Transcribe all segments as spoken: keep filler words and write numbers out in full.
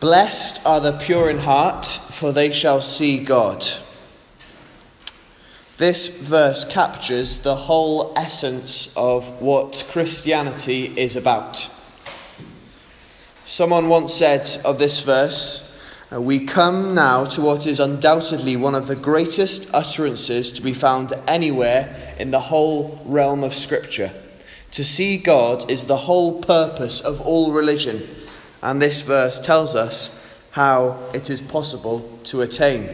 Blessed are the pure in heart, for they shall see God. This verse captures the whole essence of what Christianity is about. Someone once said of this verse, "We come now to what is undoubtedly one of the greatest utterances to be found anywhere in the whole realm of Scripture. To see God is the whole purpose of all religion, and this verse tells us how it is possible to attain."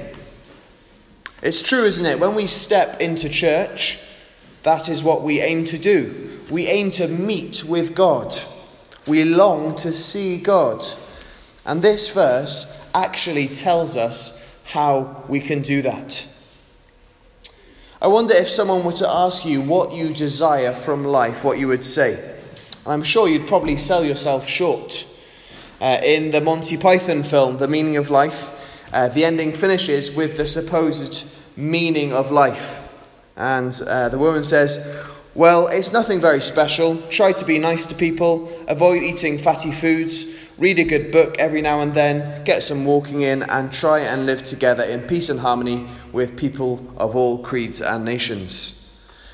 It's true, isn't it? When we step into church, that is what we aim to do. We aim to meet with God. We long to see God. And this verse actually tells us how we can do that. I wonder if someone were to ask you what you desire from life, what you would say. I'm sure you'd probably sell yourself short. Uh, in the Monty Python film, The Meaning of Life, uh, the ending finishes with the supposed meaning of life. And uh, the woman says, "Well, it's nothing very special. Try to be nice to people, avoid eating fatty foods, read a good book every now and then, get some walking in, and try and live together in peace and harmony with people of all creeds and nations."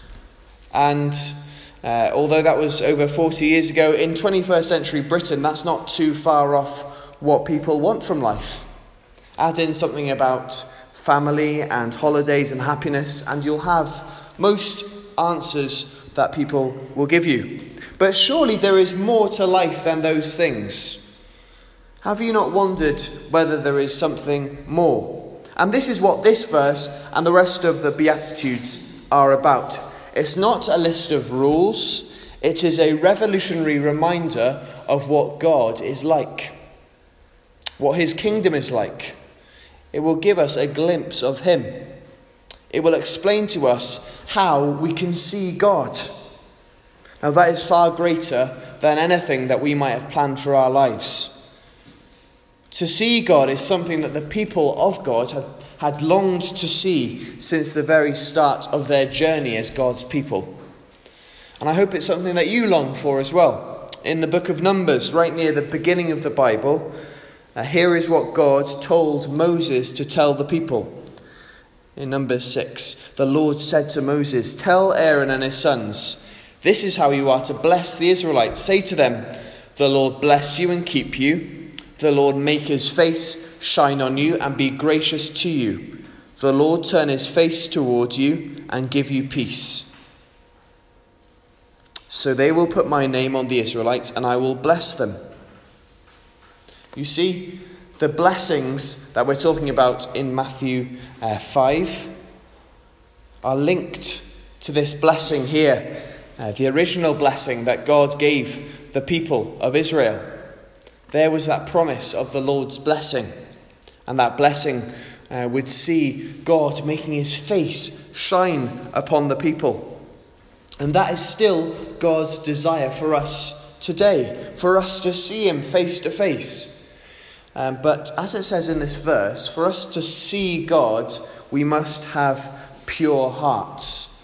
And uh, although that was over forty years ago, in twenty-first century Britain, that's not too far off what people want from life. Add in something about family and holidays and happiness, and you'll have most answers that people will give you. But surely there is more to life than those things. Have you not wondered whether there is something more? And this is what this verse and the rest of the Beatitudes are about. It's not a list of rules. It is a revolutionary reminder of what God is like, what his kingdom is like. It will give us a glimpse of him. It will explain to us how we can see God. Now that is far greater than anything that we might have planned for our lives. To see God is something that the people of God have had longed to see since the very start of their journey as God's people. And I hope it's something that you long for as well. In the book of Numbers, right near the beginning of the Bible, uh, here is what God told Moses to tell the people. In Numbers six, the Lord said to Moses, "Tell Aaron and his sons, this is how you are to bless the Israelites. Say to them, the Lord bless you and keep you. The Lord make his face shine on you and be gracious to you. The Lord turn his face toward you and give you peace. So they will put my name on the Israelites and I will bless them." You see, the blessings that we're talking about in Matthew uh, five are linked to this blessing here, uh, the original blessing that God gave the people of Israel. There was that promise of the Lord's blessing, and that blessing uh, would see God making his face shine upon the people. And that is still God's desire for us today, for us to see him face to face. Um, but as it says in this verse, for us to see God, we must have pure hearts.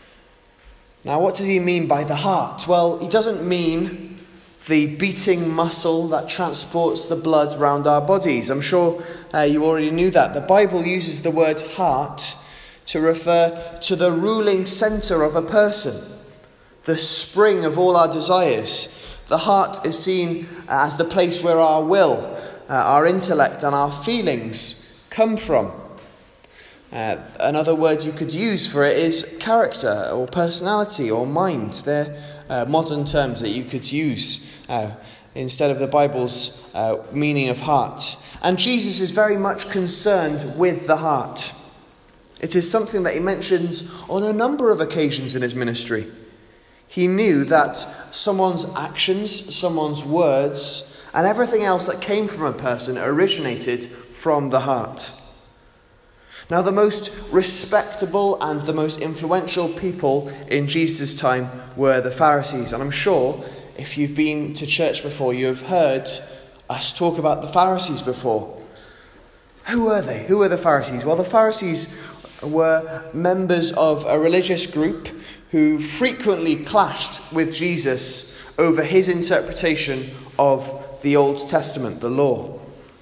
Now, what does he mean by the heart? Well, he doesn't mean the beating muscle that transports the blood round our bodies. I'm sure uh, you already knew that. The Bible uses the word heart to refer to the ruling centre of a person, the spring of all our desires. The heart is seen as the place where our will, uh, our intellect and our feelings come from. Uh, another word you could use for it is character or personality or mind. They're uh, modern terms that you could use uh, instead of the Bible's uh, meaning of heart. And Jesus is very much concerned with the heart. It is something that he mentions on a number of occasions in his ministry. He knew that someone's actions, someone's words, and everything else that came from a person originated from the heart. Now, the most respectable and the most influential people in Jesus' time were the Pharisees. And I'm sure if you've been to church before, you have heard us talk about the Pharisees before. Who were they? Who were the Pharisees? Well, the Pharisees were members of a religious group who frequently clashed with Jesus over his interpretation of the Old Testament, the law.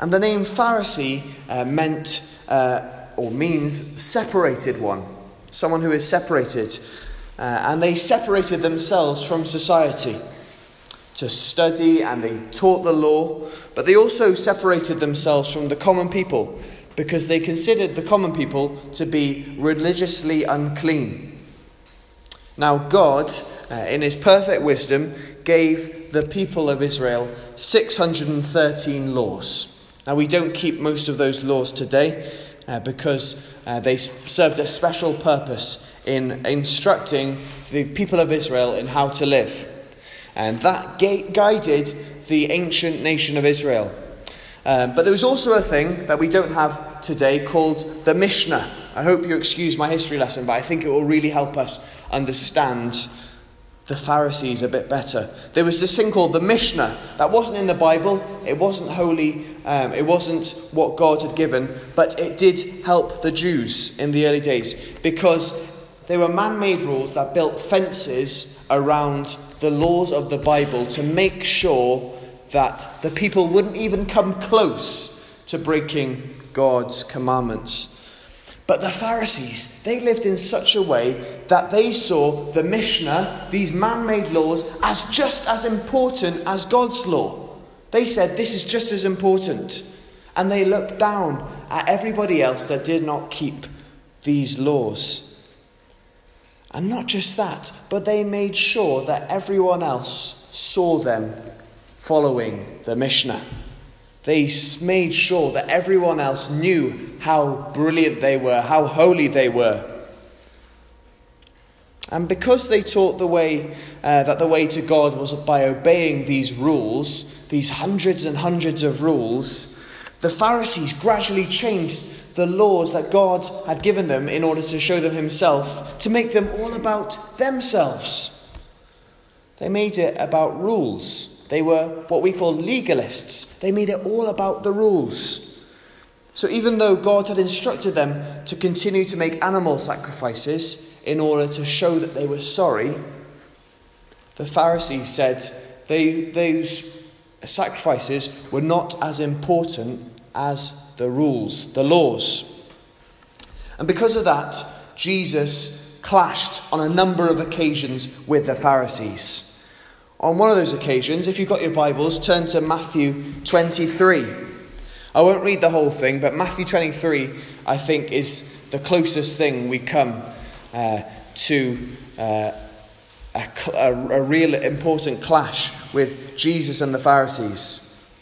And the name Pharisee uh, meant uh, or means separated one, someone who is separated. Uh, and they separated themselves from society to study, and they taught the law, but they also separated themselves from the common people because they considered the common people to be religiously unclean. Now God, uh, in his perfect wisdom, gave the people of Israel six hundred thirteen laws. Now we don't keep most of those laws today uh, because uh, they served a special purpose in instructing the people of Israel in how to live. And that ga- guided the ancient nation of Israel. Um, but there was also a thing that we don't have today called the Mishnah. I hope you excuse my history lesson, but I think it will really help us understand the Pharisees a bit better. There was this thing called the Mishnah that wasn't in the Bible. It wasn't holy. Um, it wasn't what God had given, but it did help the Jews in the early days because they were man-made rules that built fences around the laws of the Bible to make sure that the people wouldn't even come close to breaking God's commandments. But the Pharisees, they lived in such a way that they saw the Mishnah, these man-made laws, as just as important as God's law. They said this is just as important. And they looked down at everybody else that did not keep these laws. And not just that, but they made sure that everyone else saw them following the Mishnah. They made sure that everyone else knew how brilliant they were, how holy they were. And because they taught the way uh, that the way to God was by obeying these rules, these hundreds and hundreds of rules, the Pharisees gradually changed the laws that God had given them in order to show them himself, to make them all about themselves. They made it about rules. They were what we call legalists. They made it all about the rules. So even though God had instructed them to continue to make animal sacrifices in order to show that they were sorry, the Pharisees said they, those sacrifices were not as important as the rules, the laws. And because of that, Jesus clashed on a number of occasions with the Pharisees. On one of those occasions, if you've got your Bibles, turn to Matthew twenty-three. I won't read the whole thing, but Matthew twenty-three, I think, is the closest thing we come uh, to uh, a, a, a real important clash with Jesus and the Pharisees.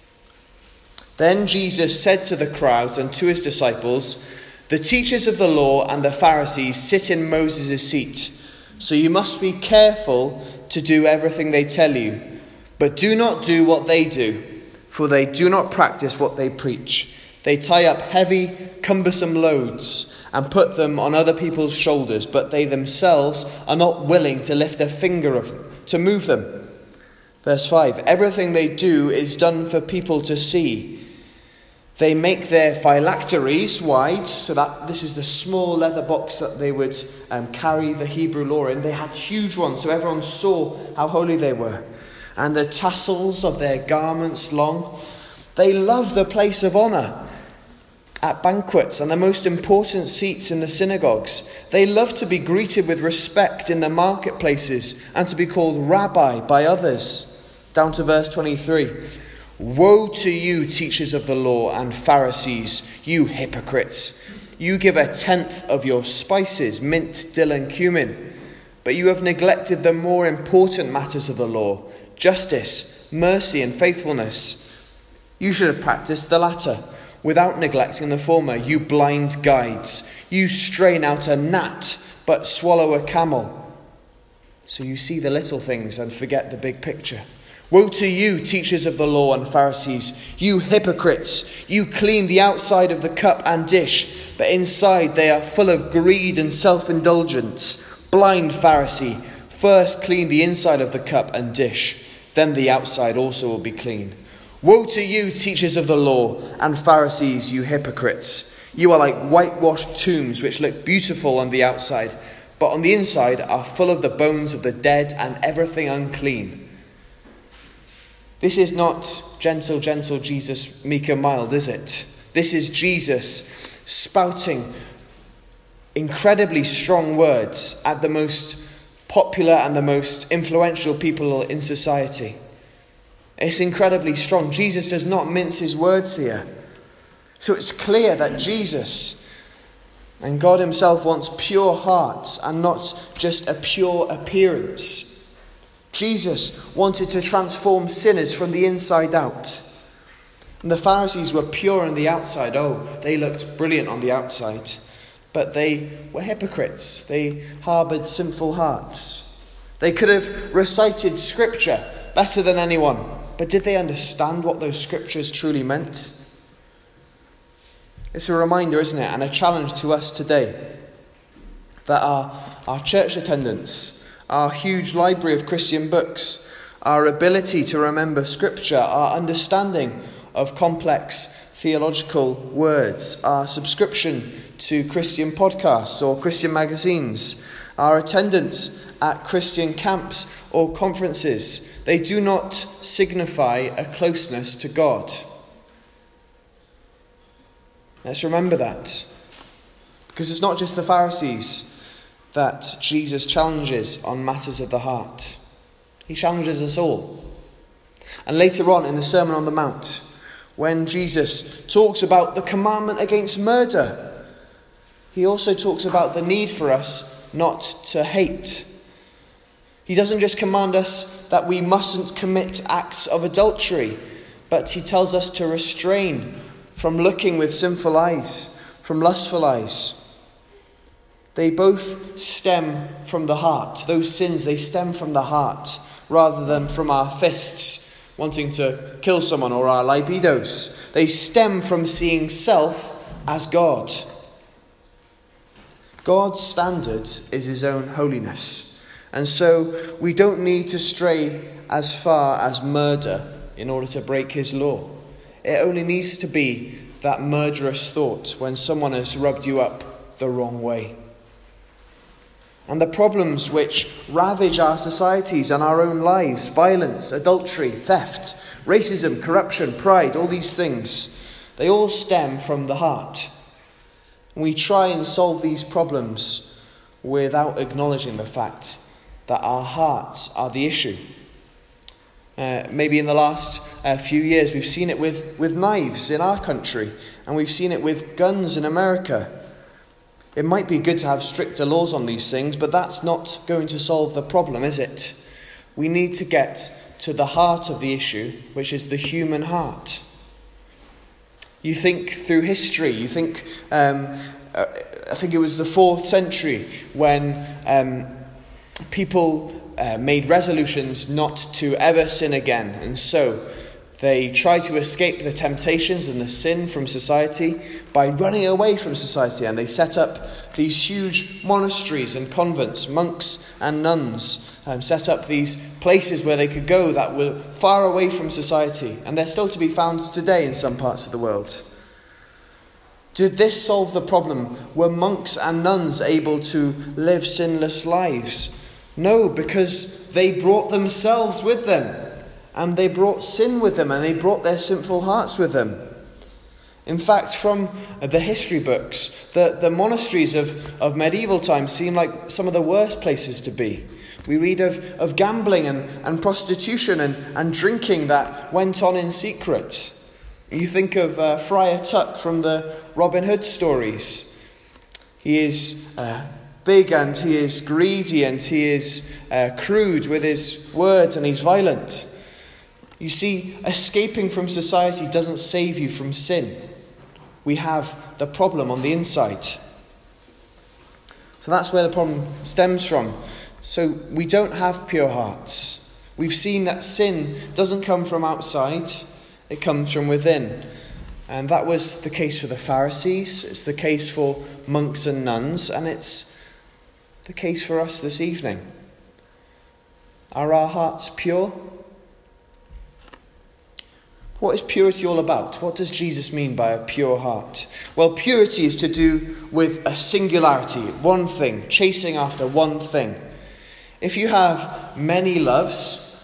Then Jesus said to the crowds and to his disciples, "The teachers of the law and the Pharisees sit in Moses' seat, so you must be careful to do everything they tell you. But do not do what they do, for they do not practice what they preach. They tie up heavy, cumbersome loads and put them on other people's shoulders, but they themselves are not willing to lift a finger of, to move them." Verse five, "Everything they do is done for people to see. They make their phylacteries wide," so that this is the small leather box that they would um, carry the Hebrew law in. They had huge ones, so everyone saw how holy they were. "And the tassels of their garments long. They love the place of honour at banquets and the most important seats in the synagogues. They love to be greeted with respect in the marketplaces and to be called rabbi by others." Down to verse twenty-three. "Woe to you, teachers of the law and Pharisees, you hypocrites! You give a tenth of your spices, mint, dill and cumin, but you have neglected the more important matters of the law, justice, mercy and faithfulness. You should have practiced the latter without neglecting the former, you blind guides. You strain out a gnat, but swallow a camel." So you see the little things and forget the big picture. "Woe to you, teachers of the law and Pharisees, you hypocrites! You clean the outside of the cup and dish, but inside they are full of greed and self-indulgence. Blind Pharisee, first clean the inside of the cup and dish, then the outside also will be clean. Woe to you, teachers of the law and Pharisees, you hypocrites! You are like whitewashed tombs which look beautiful on the outside, but on the inside are full of the bones of the dead and everything unclean. This is not gentle, gentle Jesus, meek and mild, is it? This is Jesus spouting incredibly strong words at the most popular and the most influential people in society. It's incredibly strong. Jesus does not mince his words here. So it's clear that Jesus and God himself wants pure hearts and not just a pure appearance. Jesus wanted to transform sinners from the inside out. And the Pharisees were pure on the outside. Oh, they looked brilliant on the outside. But they were hypocrites. They harboured sinful hearts. They could have recited scripture better than anyone. But did they understand what those scriptures truly meant? It's a reminder, isn't it, and a challenge to us today, that our, our church attendance, our huge library of Christian books, our ability to remember scripture, our understanding of complex theological words, our subscription to Christian podcasts or Christian magazines, our attendance at Christian camps or conferences, they do not signify a closeness to God. Let's remember that. Because it's not just the Pharisees that Jesus challenges on matters of the heart. He challenges us all. And later on in the Sermon on the Mount, when Jesus talks about the commandment against murder, he also talks about the need for us not to hate. He doesn't just command us that we mustn't commit acts of adultery, but he tells us to restrain from looking with sinful eyes, from lustful eyes. They both stem from the heart. Those sins, they stem from the heart rather than from our fists wanting to kill someone or our libidos. They stem from seeing self as God. God's standard is his own holiness. And so we don't need to stray as far as murder in order to break his law. It only needs to be that murderous thought when someone has rubbed you up the wrong way. And the problems which ravage our societies and our own lives, violence, adultery, theft, racism, corruption, pride, all these things, they all stem from the heart. We try and solve these problems without acknowledging the fact that our hearts are the issue. Uh, maybe in the last uh, few years we've seen it with, with knives in our country, and we've seen it with guns in America. It might be good to have stricter laws on these things, but that's not going to solve the problem, is it? We need to get to the heart of the issue, which is the human heart. You think through history, you think, um, uh, I think it was the fourth century when um, people Uh, made resolutions not to ever sin again, and so they tried to escape the temptations and the sin from society by running away from society, and they set up these huge monasteries and convents. Monks and nuns um, set up these places where they could go that were far away from society, and they're still to be found today in some parts of the world. Did this solve the problem? Were monks and nuns able to live sinless lives? No, because they brought themselves with them, and they brought sin with them, and they brought their sinful hearts with them. In fact, from the history books, the, the monasteries of, of medieval times seem like some of the worst places to be. We read of, of gambling and, and prostitution and, and drinking that went on in secret. You think of uh, Friar Tuck from the Robin Hood stories. He is Uh, big, and he is greedy, and he is uh, crude with his words, and he's violent. You see, escaping from society doesn't save you from sin. We have the problem on the inside. So that's where the problem stems from. So we don't have pure hearts. We've seen that sin doesn't come from outside, it comes from within. And that was the case for the Pharisees, it's the case for monks and nuns, and it's the case for us this evening. Are our hearts pure? What is purity all about? What does Jesus mean by a pure heart? Well, purity is to do with a singularity, one thing, chasing after one thing. If you have many loves,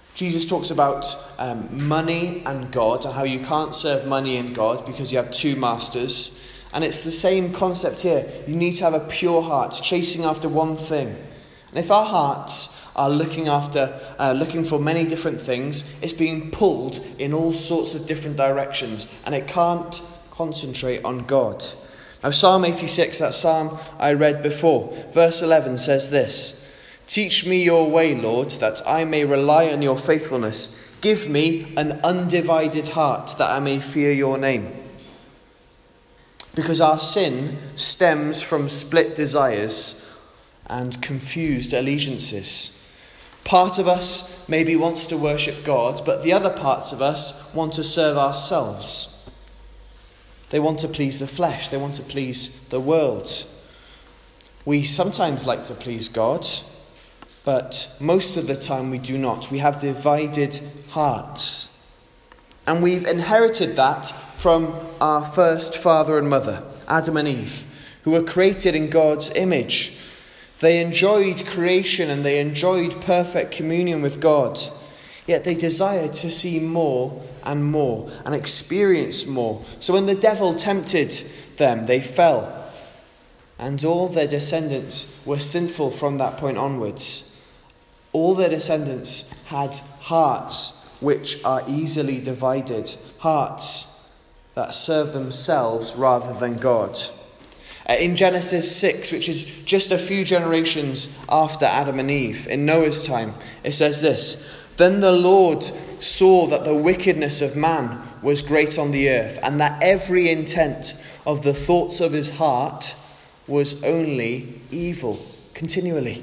Jesus talks about um, money and God, and how you can't serve money and God because you have two masters. And it's the same concept here. You need to have a pure heart, chasing after one thing. And if our hearts are looking after, uh, looking for many different things, it's being pulled in all sorts of different directions, and it can't concentrate on God. Now, Psalm eighty-six, that psalm I read before, verse eleven says this: "Teach me your way, Lord, that I may rely on your faithfulness. Give me an undivided heart, that I may fear your name." Because our sin stems from split desires and confused allegiances. Part of us maybe wants to worship God, but the other parts of us want to serve ourselves. They want to please the flesh. They want to please the world. We sometimes like to please God, but most of the time we do not. We have divided hearts. And we've inherited that from our first father and mother, Adam and Eve, who were created in God's image. They enjoyed creation and they enjoyed perfect communion with God. Yet they desired to see more and more and experience more. So when the devil tempted them, they fell. And all their descendants were sinful from that point onwards. All their descendants had hearts which are easily divided. Hearts that serve themselves rather than God. In Genesis six, which is just a few generations after Adam and Eve, in Noah's time, it says this: "Then the Lord saw that the wickedness of man was great on the earth, and that every intent of the thoughts of his heart was only evil," continually.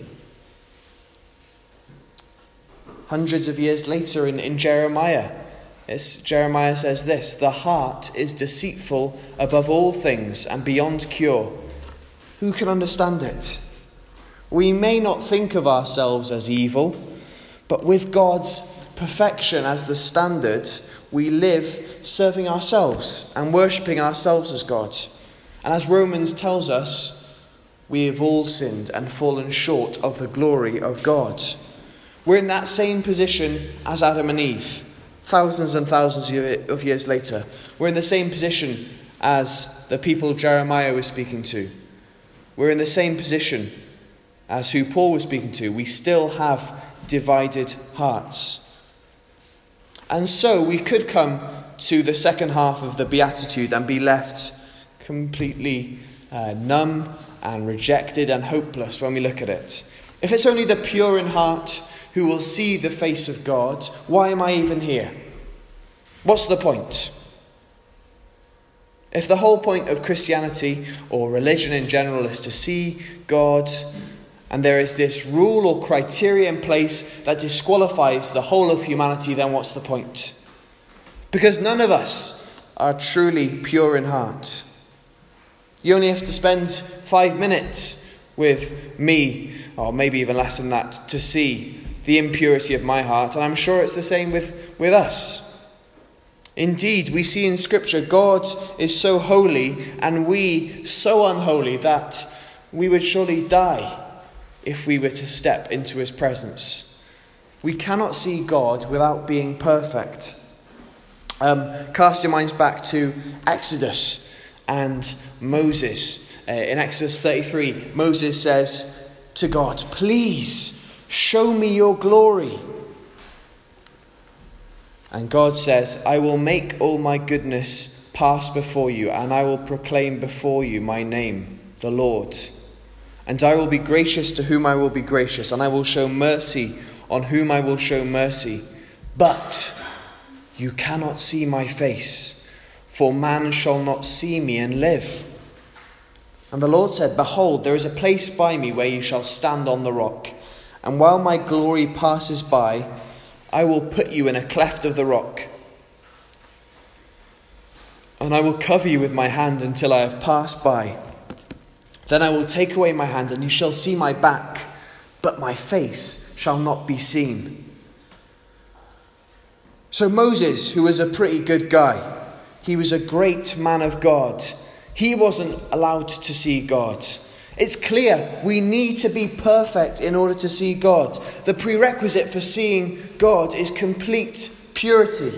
Hundreds of years later in, in Jeremiah, It's, Jeremiah says this: "The heart is deceitful above all things and beyond cure. Who can understand it?" We may not think of ourselves as evil, but with God's perfection as the standard, we live serving ourselves and worshipping ourselves as God. And as Romans tells us, we have all sinned and fallen short of the glory of God. We're in that same position as Adam and Eve. Thousands and thousands of years later, we're in the same position as the people Jeremiah was speaking to. We're in the same position as who Paul was speaking to. We still have divided hearts. And so we could come to the second half of the Beatitude and be left completely uh, numb and rejected and hopeless when we look at it. If it's only the pure in heart who will see the face of God, why am I even here? What's the point? If the whole point of Christianity or religion in general is to see God, and there is this rule or criteria in place that disqualifies the whole of humanity, then what's the point? Because none of us are truly pure in heart. You only have to spend five minutes with me, or maybe even less than that, to see the impurity of my heart. And I'm sure it's the same with, with us. Indeed, we see in Scripture God is so holy and we so unholy that we would surely die if we were to step into his presence. We cannot see God without being perfect. Um, cast your minds back to Exodus and Moses. Uh, in Exodus thirty-three, Moses says to God, "Please show me your glory." And God says, "I will make all my goodness pass before you, and I will proclaim before you my name, the Lord. And I will be gracious to whom I will be gracious, and I will show mercy on whom I will show mercy. But you cannot see my face, for man shall not see me and live." And the Lord said, "Behold, there is a place by me where you shall stand on the rock. And while my glory passes by, I will put you in a cleft of the rock. And I will cover you with my hand until I have passed by. Then I will take away my hand, and you shall see my back, but my face shall not be seen." So Moses, who was a pretty good guy, he was a great man of God. He wasn't allowed to see God. It's clear we need to be perfect in order to see God. The prerequisite for seeing God is complete purity.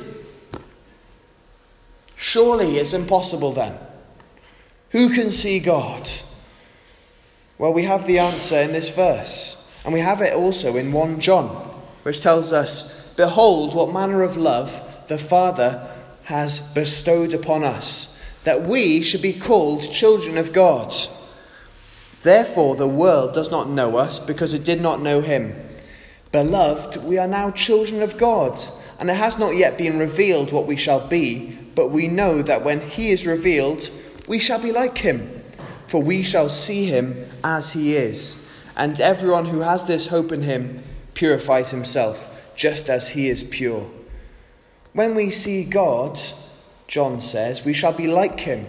Surely it's impossible then. Who can see God? Well, we have the answer in this verse, and we have it also in First John, which tells us, "Behold, what manner of love the Father has bestowed upon us, that we should be called children of God. Therefore the world does not know us, because it did not know him. Beloved, we are now children of God, and it has not yet been revealed what we shall be, but we know that when he is revealed, we shall be like him, for we shall see him as he is. And everyone who has this hope in him purifies himself, just as he is pure." When we see God, John says, we shall be like him.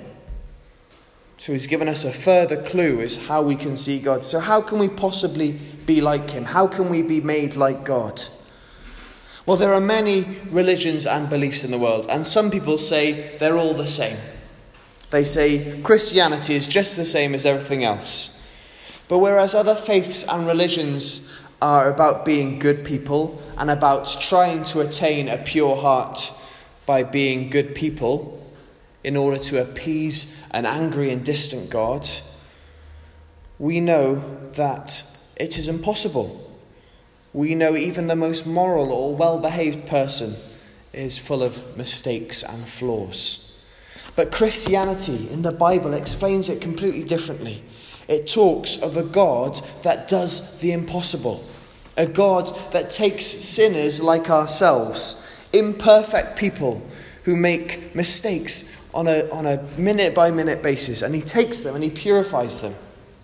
So he's given us a further clue as how we can see God. So how can we possibly be like him? How can we be made like God? Well, there are many religions and beliefs in the world, and some people say they're all the same. They say Christianity is just the same as everything else. But whereas other faiths and religions are about being good people and about trying to attain a pure heart by being good people in order to appease an angry and distant God, we know that it is impossible. We know even the most moral or well-behaved person is full of mistakes and flaws. But Christianity in the Bible explains it completely differently. It talks of a God that does the impossible. A God that takes sinners like ourselves, imperfect people who make mistakes on a, on a minute-by-minute basis, and he takes them and he purifies them.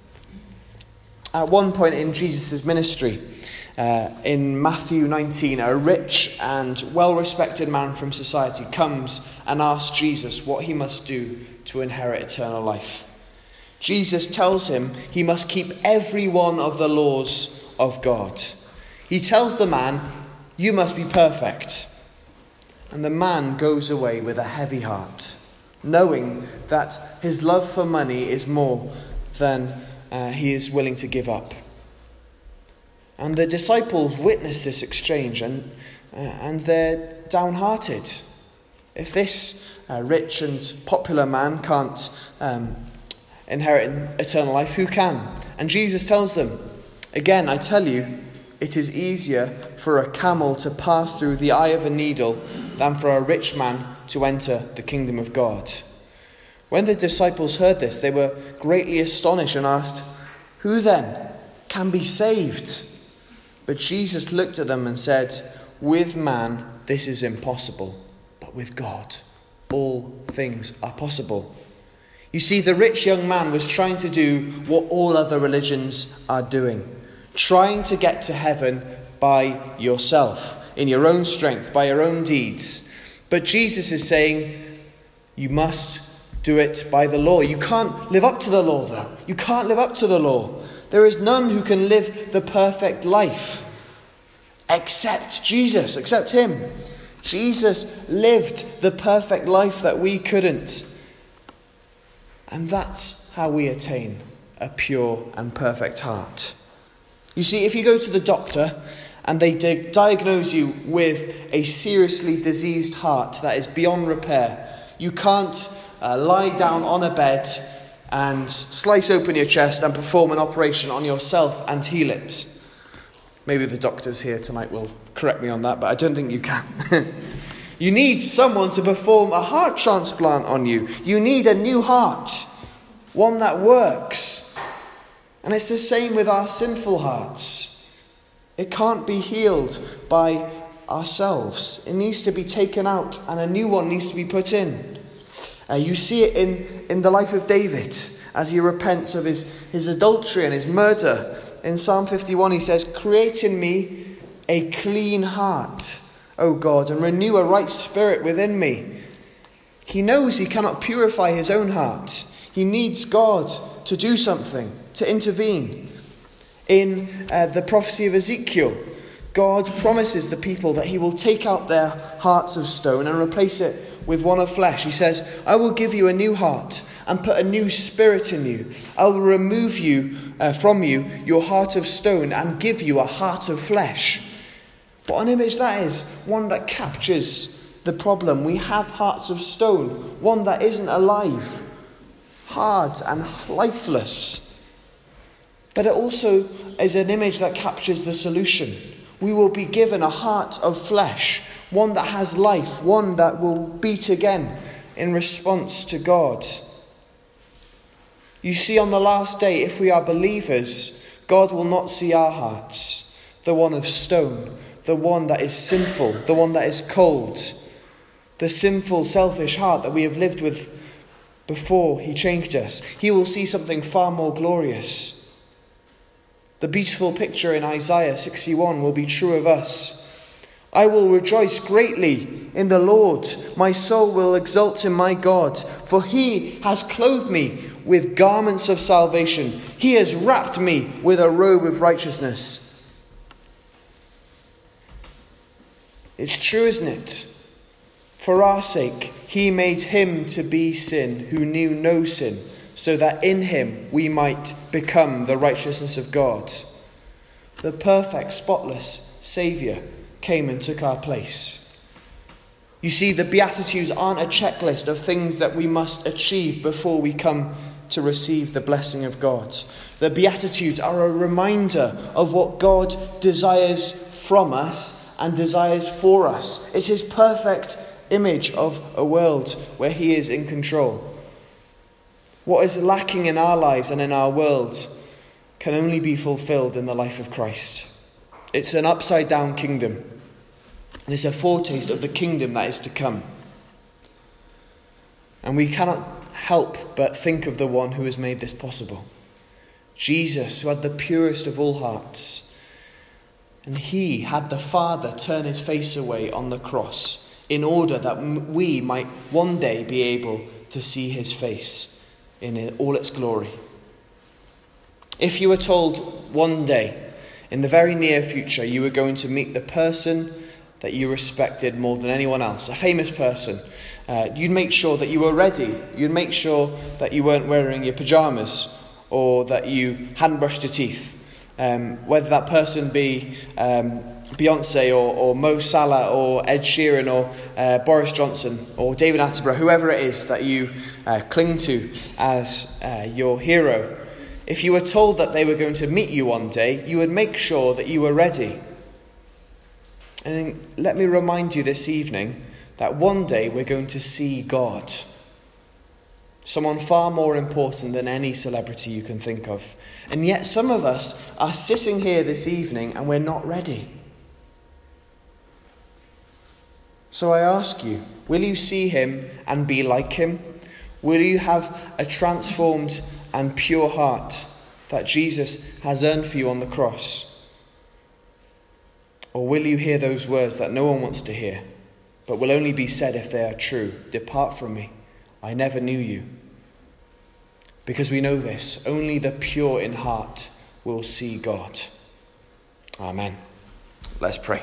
At one point in Jesus' ministry, uh, in Matthew nineteen, a rich and well-respected man from society comes and asks Jesus what he must do to inherit eternal life. Jesus tells him he must keep every one of the laws of God. He tells the man, "You must be perfect." And the man goes away with a heavy heart, knowing that his love for money is more than uh, he is willing to give up. And the disciples witness this exchange, and uh, and they're downhearted. If this uh, rich and popular man can't um, inherit eternal life, who can? And Jesus tells them, "Again, I tell you, it is easier for a camel to pass through the eye of a needle than for a rich man to enter the kingdom of God." When the disciples heard this, they were greatly astonished and asked, "Who then can be saved?" But Jesus looked at them and said, "With man this is impossible, but with God all things are possible." You see, the rich young man was trying to do what all other religions are doing, trying to get to heaven by yourself, in your own strength, by your own deeds. But Jesus is saying, you must do it by the law. You can't live up to the law, though. You can't live up to the law. There is none who can live the perfect life except Jesus, except him. Jesus lived the perfect life that we couldn't. And that's how we attain a pure and perfect heart. You see, if you go to the doctor and they di- diagnose you with a seriously diseased heart that is beyond repair, you can't uh, lie down on a bed and slice open your chest and perform an operation on yourself and heal it. Maybe the doctors here tonight will correct me on that, but I don't think you can. You need someone to perform a heart transplant on you. You need a new heart, one that works. And it's the same with our sinful hearts. It can't be healed by ourselves. It needs to be taken out and a new one needs to be put in. Uh, you see it in, in the life of David as he repents of his, his adultery and his murder. In Psalm fifty-one he says, "Create in me a clean heart, O God, and renew a right spirit within me." He knows he cannot purify his own heart. He needs God to do something, to intervene. In uh, the prophecy of Ezekiel, God promises the people that he will take out their hearts of stone and replace it with one of flesh. He says, "I will give you a new heart and put a new spirit in you. I will remove you uh, from you your heart of stone and give you a heart of flesh." But an image that is, one that captures the problem. We have hearts of stone, one that isn't alive, hard and lifeless. But it also is an image that captures the solution. We will be given a heart of flesh, one that has life, one that will beat again in response to God. You see, on the last day, if we are believers, God will not see our hearts, the one of stone, the one that is sinful, the one that is cold, the sinful, selfish heart that we have lived with before he changed us. He will see something far more glorious. The beautiful picture in Isaiah sixty-one will be true of us. I will rejoice greatly in the Lord. My soul will exult in my God, for he has clothed me with garments of salvation. He has wrapped me with a robe of righteousness. It's true, isn't it? For our sake, he made him to be sin who knew no sin, so that in him we might become the righteousness of God. The perfect, spotless Saviour came and took our place. You see, the Beatitudes aren't a checklist of things that we must achieve before we come to receive the blessing of God. The Beatitudes are a reminder of what God desires from us and desires for us. It's his perfect image of a world where he is in control. What is lacking in our lives and in our world can only be fulfilled in the life of Christ. It's an upside down kingdom, and it's a foretaste of the kingdom that is to come. And we cannot help but think of the one who has made this possible. Jesus, who had the purest of all hearts. And he had the Father turn his face away on the cross in order that we might one day be able to see his face in all its glory. If you were told one day, in the very near future, you were going to meet the person that you respected more than anyone else, a famous person, uh, you'd make sure that you were ready. You'd make sure that you weren't wearing your pyjamas or that you hadn't brushed your teeth. Um, whether that person be um, Beyonce or, or Mo Salah or Ed Sheeran or uh, Boris Johnson or David Attenborough, whoever it is that you uh, cling to as uh, your hero. If you were told that they were going to meet you one day, you would make sure that you were ready. And let me remind you this evening that one day we're going to see God. Someone far more important than any celebrity you can think of. And yet some of us are sitting here this evening and we're not ready. So I ask you, will you see him and be like him? Will you have a transformed and pure heart that Jesus has earned for you on the cross? Or will you hear those words that no one wants to hear, but will only be said if they are true? Depart from me, I never knew you. Because we know this, only the pure in heart will see God. Amen. Let's pray.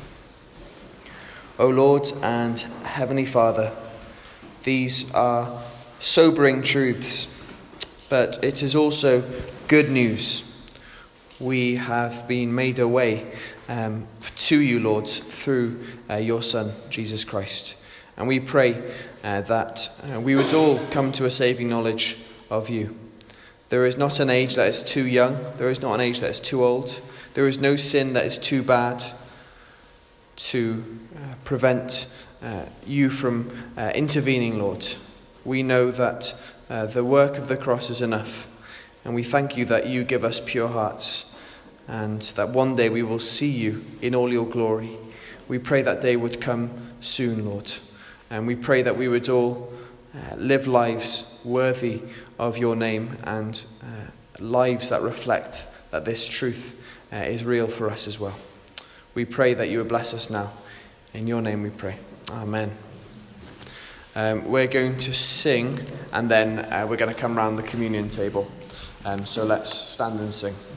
O Lord and Heavenly Father, these are sobering truths, but it is also good news. We have been made a way um, to you, Lord, through uh, your Son, Jesus Christ. And we pray uh, that uh, we would all come to a saving knowledge of you. There is not an age that is too young. There is not an age that is too old. There is no sin that is too bad to uh, prevent uh, you from uh, intervening, Lord. We know that uh, the work of the cross is enough. And we thank you that you give us pure hearts and that one day we will see you in all your glory. We pray that day would come soon, Lord. And we pray that we would all uh, live lives worthy of your name and uh, lives that reflect that this truth uh, is real for us as well. We pray that you would bless us now. In your name we pray. Amen. Um, we're going to sing and then uh, we're going to come round the communion table. Um, so let's stand and sing.